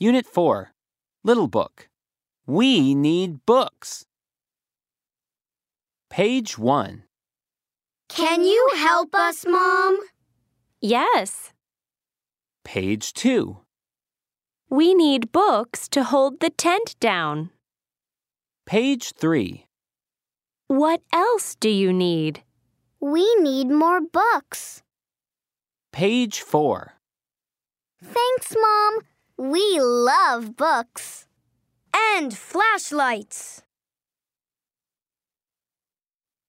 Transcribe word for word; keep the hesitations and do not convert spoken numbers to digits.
Unit four, Little Book. We need books. Page one. Can you help us, Mom? Yes. Page two. We need books to hold the tent down. Page three. What else do you need? We need more books. Page four. Thanks, Mom. We love books. And flashlights.